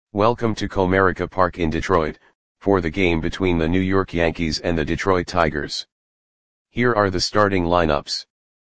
Welcome to Comerica Park in Detroit, for the game between the New York Yankees and the Detroit Tigers. Here are the starting lineups.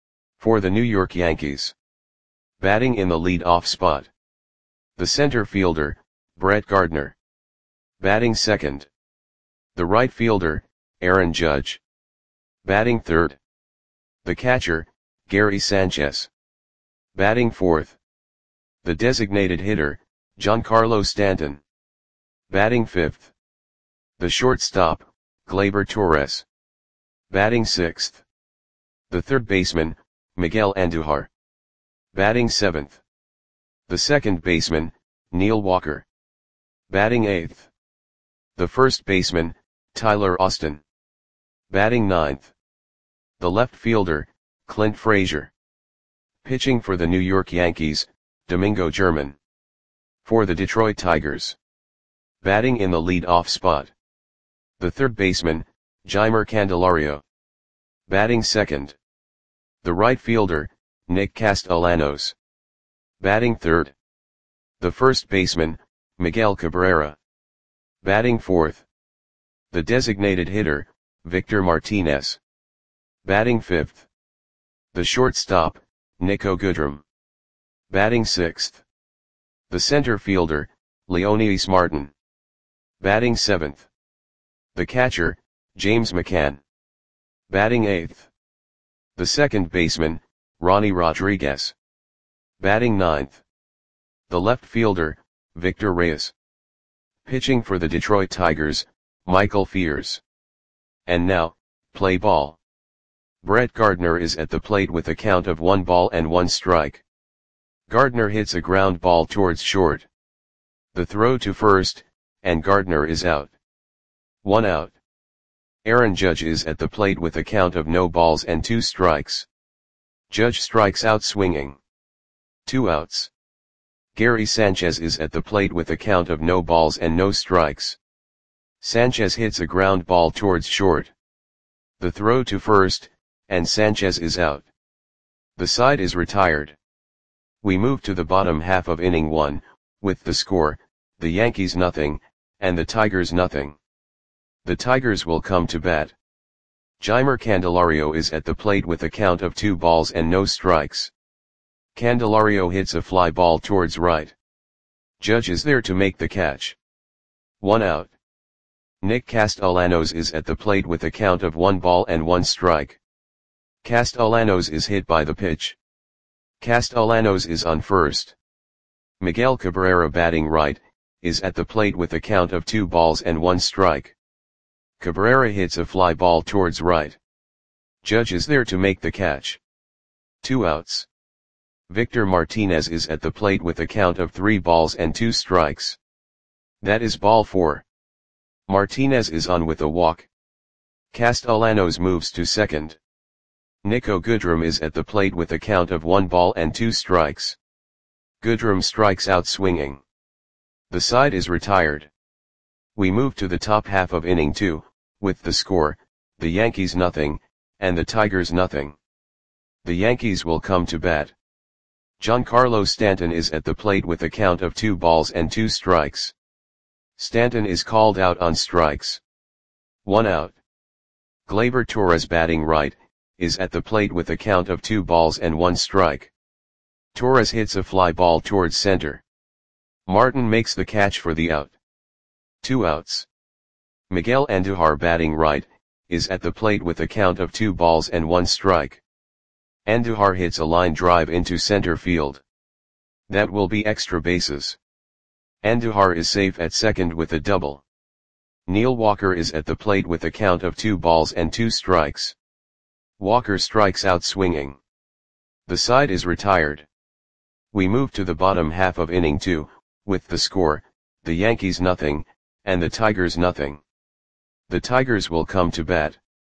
For the New York Yankees. Batting in the lead-off spot. The center fielder, Brett Gardner. Batting second. The right fielder, Aaron Judge. Batting third. The catcher, Gary Sanchez. Batting fourth. The designated hitter, Giancarlo Stanton. Batting fifth. The shortstop, Gleyber Torres. Batting sixth. The third baseman, Miguel Andujar. Batting seventh. The second baseman, Neil Walker. Batting eighth. The first baseman, Tyler Austin. Batting ninth. The left fielder, Clint Frazier. Pitching for the New York Yankees, Domingo German. For the Detroit Tigers. Batting in the lead-off spot. The third baseman, Jeimer Candelario. Batting second. The right fielder, Nick Castellanos. Batting third. The first baseman, Miguel Cabrera. Batting fourth. The designated hitter, Victor Martinez. Batting fifth. The shortstop, Niko Goodrum. Batting sixth. The center fielder, Leonys Martin. Batting seventh. The catcher, James McCann. Batting eighth. The second baseman, Ronnie Rodriguez. Batting ninth. The left fielder, Victor Reyes. Pitching for the Detroit Tigers, Michael Fears. And now, play ball. Brett Gardner is at the plate with a count of 1-1 strike. Gardner hits a ground ball towards short. The throw to first, and Gardner is out. 1 out. Aaron Judge is at the plate with a count of 0-2 strikes. Judge strikes out swinging. 2 outs. Gary Sanchez is at the plate with a count of 0 strikes. Sanchez hits a ground ball towards short. The throw to first, and Sanchez is out. The side is retired. We move to the bottom half of inning 1, with the score, the Yankees nothing, and the Tigers nothing. The Tigers will come to bat. Jeimer Candelario is at the plate with a count of 2 strikes. Candelario hits a fly ball towards right. Judge is there to make the catch. 1 out. Nick Castellanos is at the plate with a count of 1-1 strike. Castellanos is hit by the pitch. Castellanos is on first. Miguel Cabrera batting right, is at the plate with a count of 2-1 strike. Cabrera hits a fly ball towards right. Judge is there to make the catch. 2 outs. Victor Martinez is at the plate with a count of 3-2 strikes. That is ball 4. Martinez is on with a walk. Castellanos moves to second. Niko Goodrum is at the plate with a count of 1-2 strikes. Goodrum strikes out swinging. The side is retired. We move to the top half of inning 2, with the score, the Yankees nothing, and the Tigers nothing. The Yankees will come to bat. Giancarlo Stanton is at the plate with a count of 2 strikes. Stanton is called out on strikes. 1 out. Gleyber Torres batting right, is at the plate with a count of 2-1 strike. Torres hits a fly ball towards center. Martin makes the catch for the out. 2 outs. Miguel Andujar batting right, is at the plate with a count of 2-1 strike. Andujar hits a line drive into center field. That will be extra bases. Andujar is safe at second with a double. Neil Walker is at the plate with a count of 2 strikes. Walker strikes out swinging. The side is retired. We move to the bottom half of inning 2, with the score, the Yankees nothing, and the Tigers nothing. The Tigers will come to bat.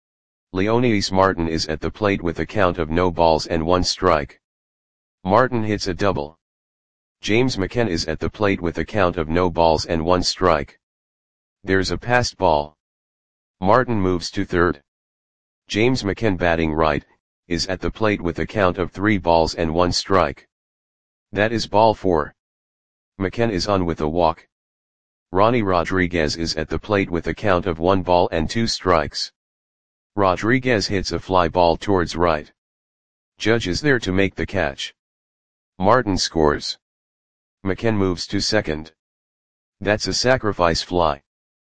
Leonys Martin is at the plate with a count of 0-1 strike. Martin hits a double. James McCann is at the plate with a count of 0-1 strike. There's a passed ball. Martin moves to third. James McCann batting right, is at the plate with a count of 3-1 strike. That is ball 4. McCann is on with a walk. Ronnie Rodriguez is at the plate with a count of 1 ball and 2 strikes. Rodriguez hits a fly ball towards right. Judge is there to make the catch. Martin scores. McKen moves to second. That's a sacrifice fly.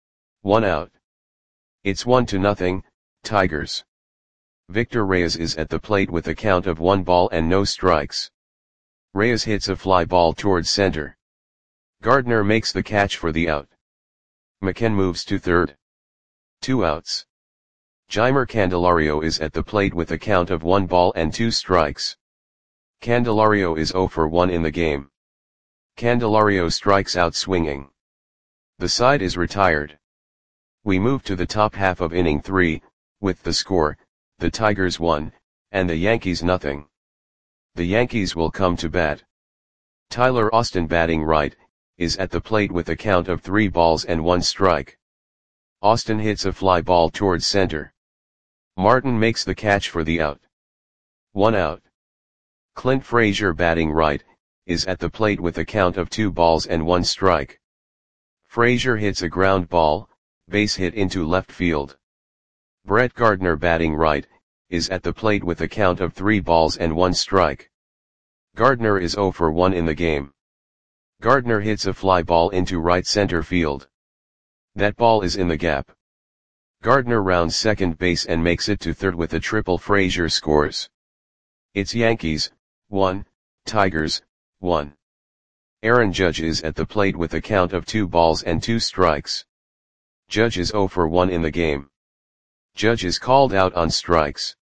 1 out. It's 1-0, Tigers. Victor Reyes is at the plate with a count of 1 ball and no strikes. Reyes hits a fly ball towards center. Gardner makes the catch for the out. McKen moves to third. 2 outs. Jeimer Candelario is at the plate with a count of 1 ball and 2 strikes. Candelario is 0 for 1 in the game. Candelario strikes out swinging. The side is retired. We move to the top half of inning 3, with the score, the Tigers 1, and the Yankees 0. The Yankees will come to bat. Tyler Austin batting right, is at the plate with a count of 3 balls and 1 strike. Austin hits a fly ball towards center. Martin makes the catch for the out. 1 out. Clint Frazier batting right, is at the plate with a count of 2 balls and 1 strike. Frazier hits a ground ball, base hit into left field. Brett Gardner batting right, is at the plate with a count of 3 balls and 1 strike. Gardner is 0 for 1 in the game. Gardner hits a fly ball into right center field. That ball is in the gap. Gardner rounds second base and makes it to third with a triple. Frazier scores. It's Yankees 1, Tigers 1. Aaron Judge is at the plate with a count of 2 balls and 2 strikes. Judge is 0 for 1 in the game. Judge is called out on strikes.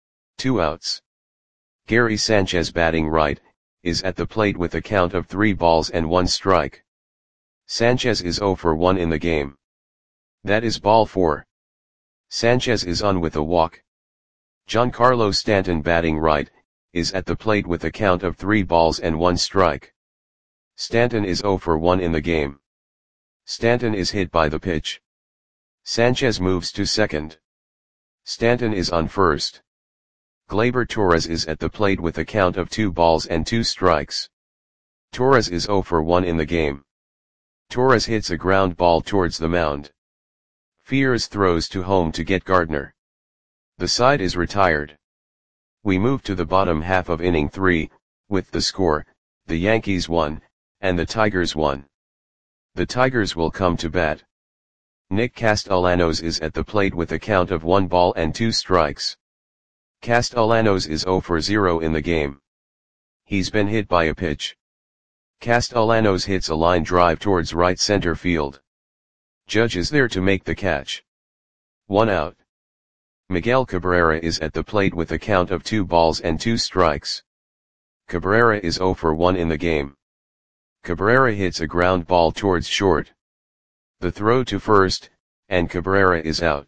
2 outs. Gary Sanchez batting right, is at the plate with a count of 3 balls and 1 strike. Sanchez is 0 for 1 in the game. That is ball 4. Sanchez is on with a walk. Giancarlo Stanton batting right, is at the plate with a count of 3 balls and 1 strike. Stanton is 0 for 1 in the game. Stanton is hit by the pitch. Sanchez moves to second. Stanton is on first. Gleyber Torres is at the plate with a count of 2 balls and 2 strikes. Torres is 0 for 1 in the game. Torres hits a ground ball towards the mound. Fears throws to home to get Gardner. The side is retired. We move to the bottom half of inning 3, with the score, the Yankees 1, and the Tigers 1. The Tigers will come to bat. Nick Castellanos is at the plate with a count of 1 ball and 2 strikes. Castellanos is 0 for 0 in the game. He's been hit by a pitch. Castellanos hits a line drive towards right center field. Judge is there to make the catch. 1 out. Miguel Cabrera is at the plate with a count of 2 balls and 2 strikes. Cabrera is 0 for 1 in the game. Cabrera hits a ground ball towards short. The throw to first, and Cabrera is out.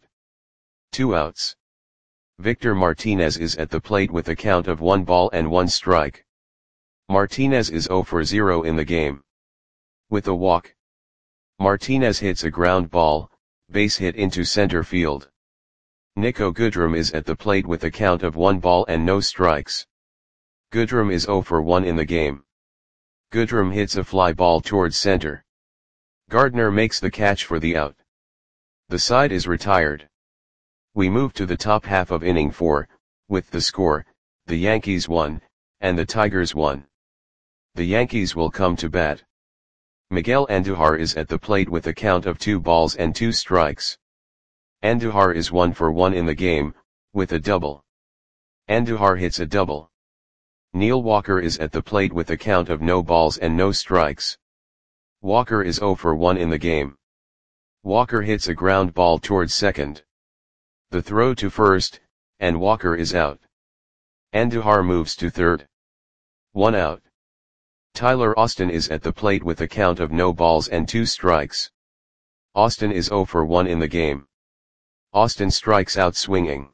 2 outs. Victor Martinez is at the plate with a count of 1 ball and 1 strike. Martinez is 0 for 0 in the game. With a walk. Martinez hits a ground ball, base hit into center field. Nico Goodrum is at the plate with a count of 1 ball and no strikes. Goodrum is 0 for 1 in the game. Goodrum hits a fly ball towards center. Gardner makes the catch for the out. The side is retired. We move to the top half of inning 4, with the score, the Yankees 1, and the Tigers 1. The Yankees will come to bat. Miguel Andujar is at the plate with a count of 2 balls and 2 strikes. Andujar is 1 for 1 in the game, with a double. Andujar hits a double. Neil Walker is at the plate with a count of no balls and no strikes. Walker is 0 for 1 in the game. Walker hits a ground ball towards second. The throw to first, and Walker is out. Andujar moves to third. 1 out. Tyler Austin is at the plate with a count of no balls and 2 strikes. Austin is 0 for 1 in the game. Austin strikes out swinging.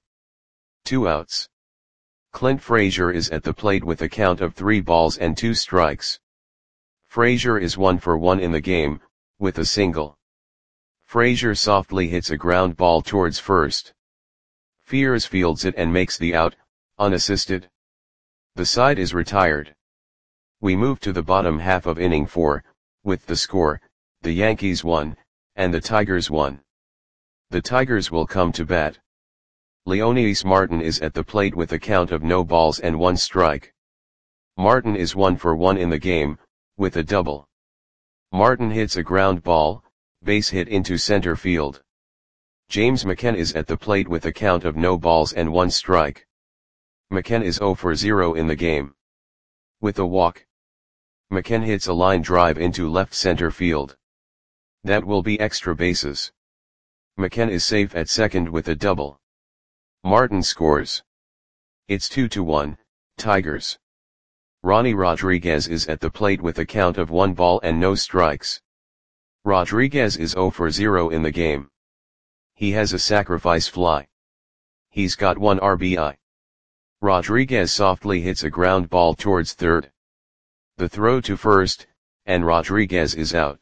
2 outs. Clint Frazier is at the plate with a count of 3 balls and 2 strikes. Frazier is 1 for 1 in the game, with a single. Frazier softly hits a ground ball towards first. Fears fields it and makes the out, unassisted. The side is retired. We move to the bottom half of inning 4, with the score, the Yankees 1, and the Tigers 1. The Tigers will come to bat. Leonys Martin is at the plate with a count of no balls and 1 strike. Martin is 1 for 1 in the game, with a double. Martin hits a ground ball, base hit into center field. James McCann is at the plate with a count of no balls and 1 strike. McCann is 0 for 0 in the game. With a walk. McCann hits a line drive into left center field. That will be extra bases. McCann is safe at second with a double. Martin scores. It's 2-1, Tigers. Ronnie Rodriguez is at the plate with a count of 1 ball and no strikes. Rodriguez is 0 for 0 in the game. He has a sacrifice fly. He's got 1 RBI. Rodriguez softly hits a ground ball towards third. The throw to first, and Rodriguez is out.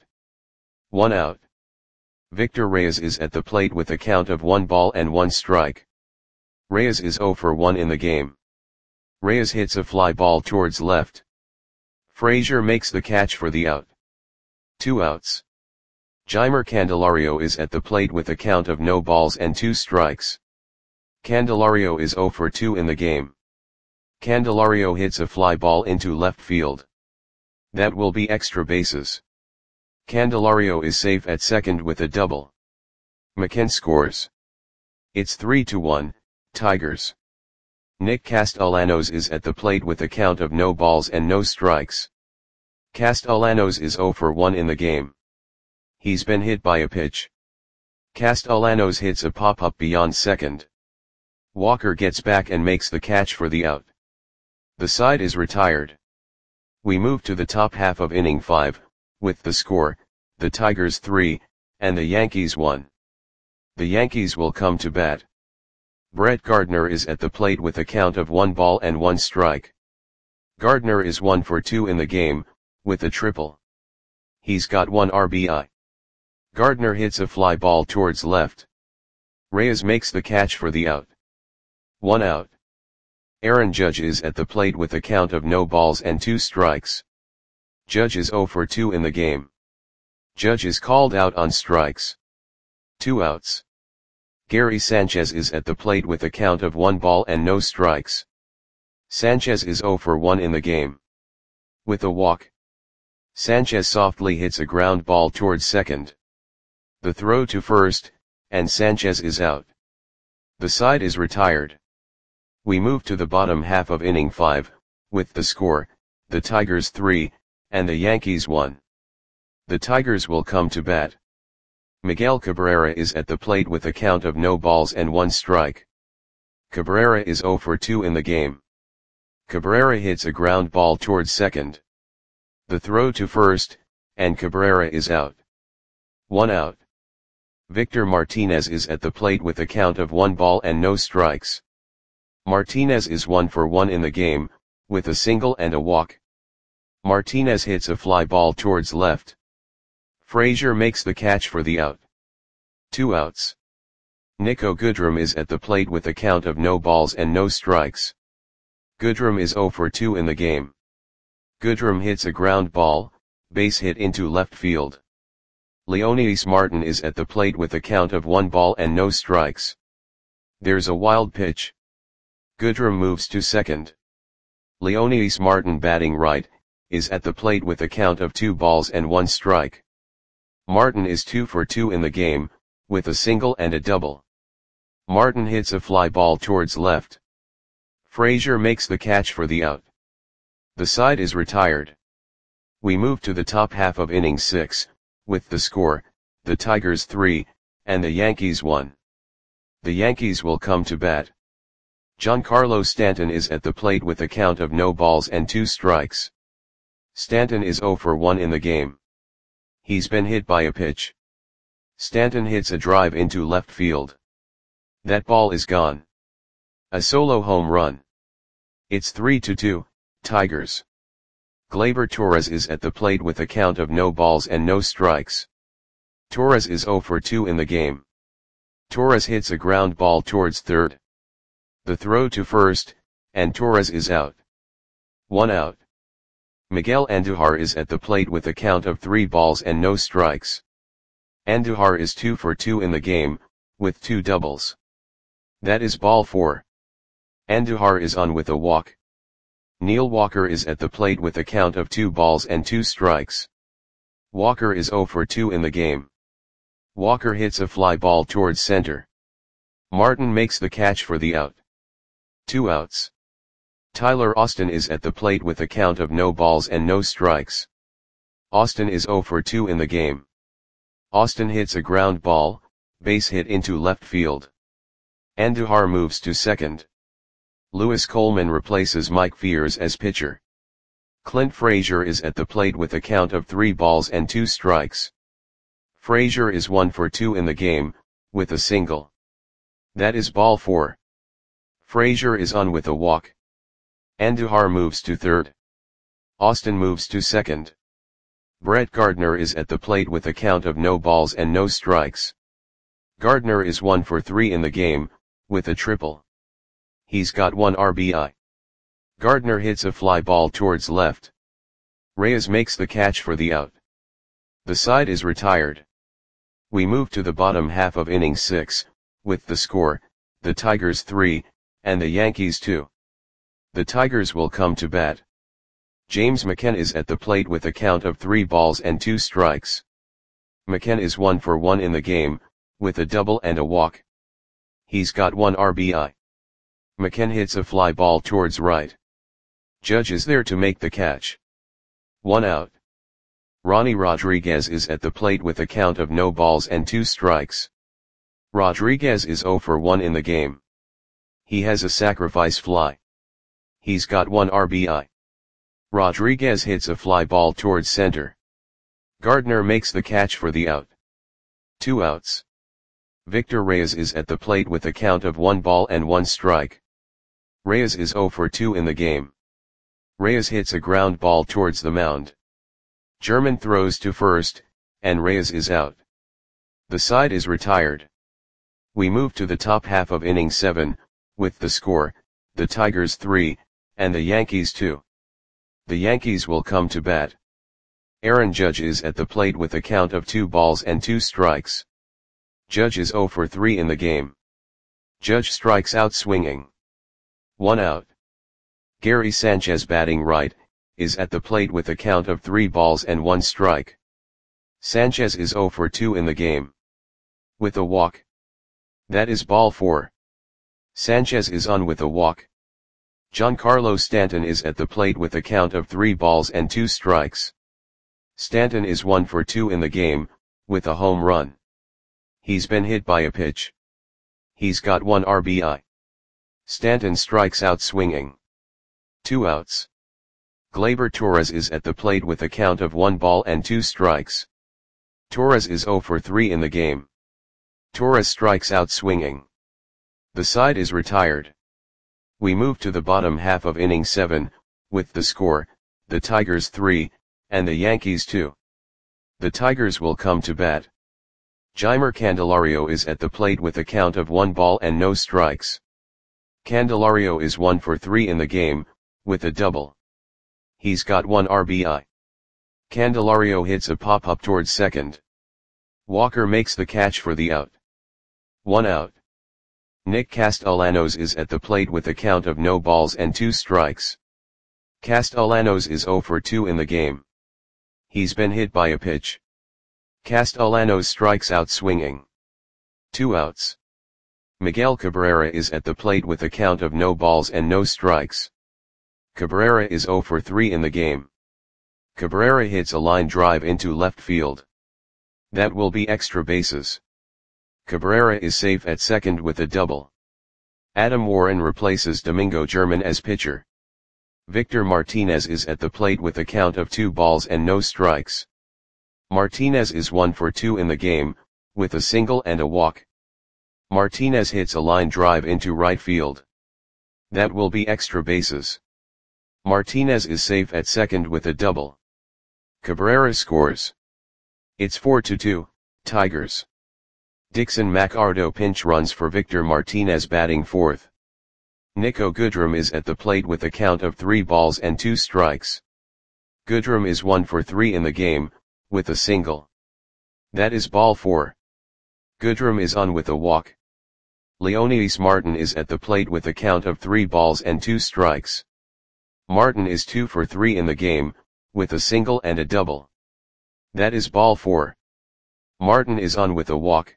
1 out. Victor Reyes is at the plate with a count of 1 ball and 1 strike. Reyes is 0 for 1 in the game. Reyes hits a fly ball towards left. Frazier makes the catch for the out. 2 outs. Jeimer Candelario is at the plate with a count of no balls and 2 strikes. Candelario is 0 for 2 in the game. Candelario hits a fly ball into left field. That will be extra bases. Candelario is safe at second with a double. McCann scores. It's 3-1, Tigers. Nick Castellanos is at the plate with a count of no balls and no strikes. Castellanos is 0 for 1 in the game. He's been hit by a pitch. Castellanos hits a pop-up beyond second. Walker gets back and makes the catch for the out. The side is retired. We move to the top half of inning 5, with the score, the Tigers 3, and the Yankees 1. The Yankees will come to bat. Brett Gardner is at the plate with a count of 1 ball and 1 strike. Gardner is 1 for 2 in the game, with a triple. He's got 1 RBI. Gardner hits a fly ball towards left. Reyes makes the catch for the out. 1 out. Aaron Judge is at the plate with a count of no balls and 2 strikes. Judge is 0 for 2 in the game. Judge is called out on strikes. 2 outs. Gary Sanchez is at the plate with a count of 1 ball and no strikes. Sanchez is 0 for 1 in the game. With a walk. Sanchez softly hits a ground ball towards second. The throw to first, and Sanchez is out. The side is retired. We move to the bottom half of inning 5, with the score, the Tigers 3, and the Yankees 1. The Tigers will come to bat. Miguel Cabrera is at the plate with a count of no balls and 1 strike. Cabrera is 0 for 2 in the game. Cabrera hits a ground ball towards second. The throw to first, and Cabrera is out. 1 out. Victor Martinez is at the plate with a count of 1 ball and no strikes. Martinez is 1 for 1 in the game, with a single and a walk. Martinez hits a fly ball towards left. Frazier makes the catch for the out. 2 outs. Nico Goodrum is at the plate with a count of no balls and no strikes. Goodrum is 0 for 2 in the game. Goodrum hits a ground ball, base hit into left field. Leonys Martin is at the plate with a count of 1 ball and no strikes. There's a wild pitch. Goodrum moves to second. Leonys Martin, batting right, is at the plate with a count of 2 balls and 1 strike. Martin is 2 for 2 in the game, with a single and a double. Martin hits a fly ball towards left. Frazier makes the catch for the out. The side is retired. We move to the top half of inning 6, with the score, the Tigers 3, and the Yankees 1. The Yankees will come to bat. Giancarlo Stanton is at the plate with a count of no balls and 2 strikes. Stanton is 0 for 1 in the game. He's been hit by a pitch. Stanton hits a drive into left field. That ball is gone. A solo home run. It's 3-2, Tigers. Gleyber Torres is at the plate with a count of no balls and no strikes. Torres is 0 for 2 in the game. Torres hits a ground ball towards third. The throw to first, and Torres is out. 1 out. Miguel Andujar is at the plate with a count of 3 balls and no strikes. Andujar is 2 for 2 in the game, with 2 doubles. That is ball 4. Andujar is on with a walk. Neil Walker is at the plate with a count of 2 balls and 2 strikes. Walker is 0 for 2 in the game. Walker hits a fly ball towards center. Martin makes the catch for the out. 2 outs. Tyler Austin is at the plate with a count of no balls and no strikes. Austin is 0 for 2 in the game. Austin hits a ground ball, base hit into left field. Andujar moves to second. Lewis Coleman replaces Mike Fiers as pitcher. Clint Frazier is at the plate with a count of 3 balls and 2 strikes. Frazier is 1 for 2 in the game, with a single. That is ball 4. Frazier is on with a walk. Andujar moves to third. Austin moves to second. Brett Gardner is at the plate with a count of no balls and no strikes. Gardner is 1 for 3 in the game, with a triple. He's got 1 RBI. Gardner hits a fly ball towards left. Reyes makes the catch for the out. The side is retired. We move to the bottom half of inning 6, with the score, the Tigers 3, and the Yankees 2. The Tigers will come to bat. James McCann is at the plate with a count of 3 balls and 2 strikes. McCann is 1 for 1 in the game, with a double and a walk. He's got 1 RBI. McCann hits a fly ball towards right. Judge is there to make the catch. 1 out. Ronnie Rodriguez is at the plate with a count of no balls and 2 strikes. Rodriguez is 0 for 1 in the game. He has a sacrifice fly. He's got 1 RBI. Rodriguez hits a fly ball towards center. Gardner makes the catch for the out. 2 outs. Victor Reyes is at the plate with a count of 1 ball and 1 strike. Reyes is 0 for 2 in the game. Reyes hits a ground ball towards the mound. German throws to first, and Reyes is out. The side is retired. We move to the top half of inning 7, with the score, the Tigers 3, and the Yankees 2. The Yankees will come to bat. Aaron Judge is at the plate with a count of 2 balls and 2 strikes. Judge is 0 for 3 in the game. Judge strikes out swinging. 1 out. Gary Sanchez, batting right, is at the plate with a count of 3 balls and 1 strike. Sanchez is 0 for 2 in the game. With a walk. That is ball 4. Sanchez is on with a walk. Giancarlo Stanton is at the plate with a count of 3 balls and 2 strikes. Stanton is 1 for 2 in the game, with a home run. He's been hit by a pitch. He's got 1 RBI. Stanton strikes out swinging. 2 outs. Gleyber Torres is at the plate with a count of 1 ball and 2 strikes. Torres is 0 for 3 in the game. Torres strikes out swinging. The side is retired. We move to the bottom half of inning 7, with the score, the Tigers 3, and the Yankees 2. The Tigers will come to bat. Jeimer Candelario is at the plate with a count of 1 ball and no strikes. Candelario is 1 for 3 in the game, with a double. He's got 1 RBI. Candelario hits a pop-up towards second. Walker makes the catch for the out. 1 out. Nick Castellanos is at the plate with a count of no balls and 2 strikes. Castellanos is 0 for 2 in the game. He's been hit by a pitch. Castellanos strikes out swinging. 2 outs. Miguel Cabrera is at the plate with a count of no balls and no strikes. Cabrera is 0 for 3 in the game. Cabrera hits a line drive into left field. That will be extra bases. Cabrera is safe at second with a double. Adam Warren replaces Domingo German as pitcher. Victor Martinez is at the plate with a count of 2 balls and no strikes. Martinez is 1 for 2 in the game, with a single and a walk. Martinez hits a line drive into right field. That will be extra bases. Martinez is safe at second with a double. Cabrera scores. It's 4-2, Tigers. Dixon McArdo pinch runs for Victor Martinez, batting fourth. Nico Goodrum is at the plate with a count of 3 balls and 2 strikes. Goodrum is 1 for 3 in the game, with a single. That is ball 4. Goodrum is on with a walk. Leonidas Martin is at the plate with a count of 3 balls and 2 strikes. Martin is 2 for 3 in the game, with a single and a double. That is ball 4. Martin is on with a walk.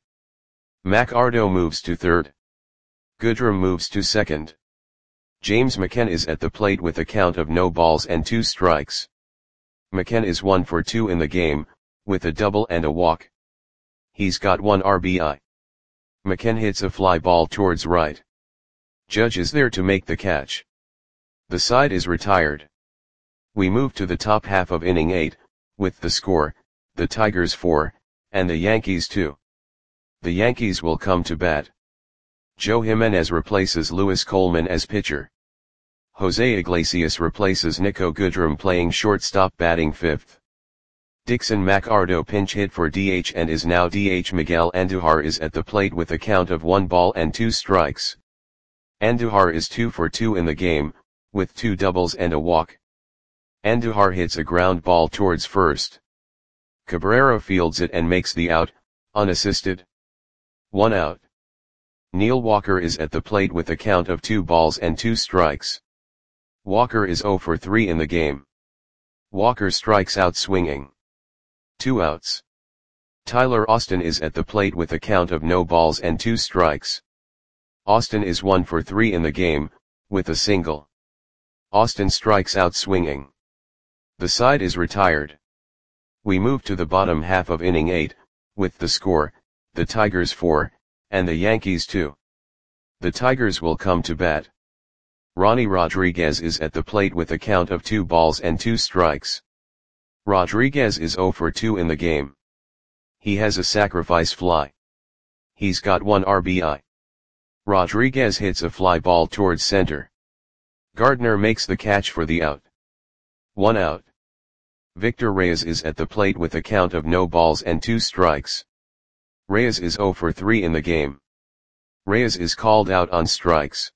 McArdo moves to third. Goodrum moves to second. James McKen is at the plate with a count of no balls and 2 strikes. McKen is 1 for 2 in the game, with a double and a walk. He's got 1 RBI. McKen hits a fly ball towards right. Judge is there to make the catch. The side is retired. We move to the top half of inning 8, with the score, the Tigers 4, and the Yankees 2. The Yankees will come to bat. Joe Jimenez replaces Luis Coleman as pitcher. Jose Iglesias replaces Nico Goodrum playing shortstop batting 5th. Dixon McArdo pinch hit for DH and is now DH. Miguel Andujar is at the plate with a count of 1 ball and 2 strikes. Andujar is 2 for 2 in the game, with 2 doubles and a walk. Andujar hits a ground ball towards first. Cabrera fields it and makes the out, unassisted. 1 out. Neil Walker is at the plate with a count of 2 balls and 2 strikes. Walker is 0 for 3 in the game. Walker strikes out swinging. 2 outs. Tyler Austin is at the plate with a count of no balls and 2 strikes. Austin is 1 for 3 in the game, with a single. Austin strikes out swinging. The side is retired. We move to the bottom half of inning 8, with the score, the Tigers 4, and the Yankees 2. The Tigers will come to bat. Ronnie Rodriguez is at the plate with a count of 2 balls and 2 strikes. Rodriguez is 0 for 2 in the game. He has a sacrifice fly. He's got 1 RBI. Rodriguez hits a fly ball towards center. Gardner makes the catch for the out. 1 out. Victor Reyes is at the plate with a count of no balls and 2 strikes. Reyes is 0 for 3 in the game. Reyes is called out on strikes.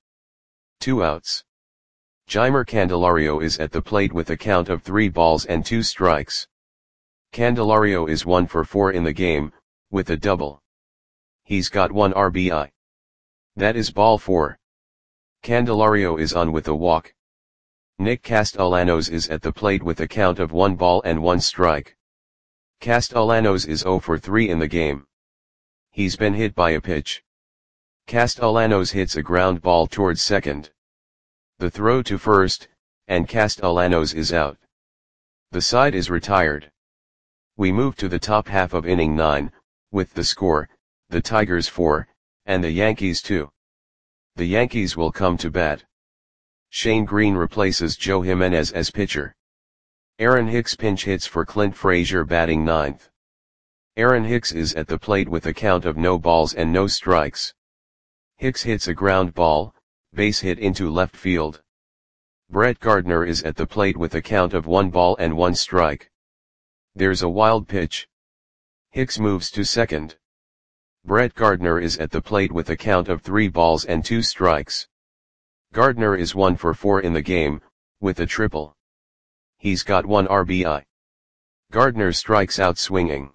2 outs. Jeimer Candelario is at the plate with a count of 3 balls and 2 strikes. Candelario is 1 for 4 in the game, with a double. He's got 1 RBI. That is ball 4. Candelario is on with a walk. Nick Castellanos is at the plate with a count of 1 ball and 1 strike. Castellanos is 0 for 3 in the game. He's been hit by a pitch. Castellanos hits a ground ball towards second. The throw to first, and Castellanos is out. The side is retired. We move to the top half of inning 9, with the score, the Tigers 4, and the Yankees 2. The Yankees will come to bat. Shane Green replaces Joe Jimenez as pitcher. Aaron Hicks pinch hits for Clint Frazier batting 9th. Aaron Hicks is at the plate with a count of no balls and no strikes. Hicks hits a ground ball, base hit into left field. Brett Gardner is at the plate with a count of 1 ball and 1 strike. There's a wild pitch. Hicks moves to second. Brett Gardner is at the plate with a count of 3 balls and 2 strikes. Gardner is 1 for 4 in the game, with a triple. He's got 1 RBI. Gardner strikes out swinging.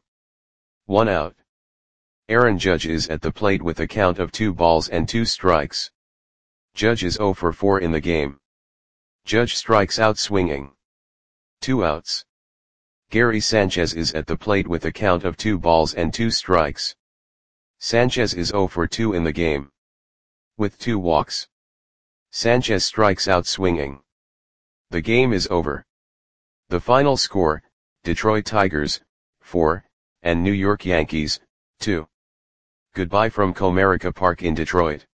1 out. Aaron Judge is at the plate with a count of 2 balls and 2 strikes. Judge is 0 for 4 in the game. Judge strikes out swinging. 2 outs. Gary Sanchez is at the plate with a count of 2 balls and 2 strikes. Sanchez is 0 for 2 in the game. With 2 walks. Sanchez strikes out swinging. The game is over. The final score, Detroit Tigers, 4, and New York Yankees, 2. Goodbye from Comerica Park in Detroit.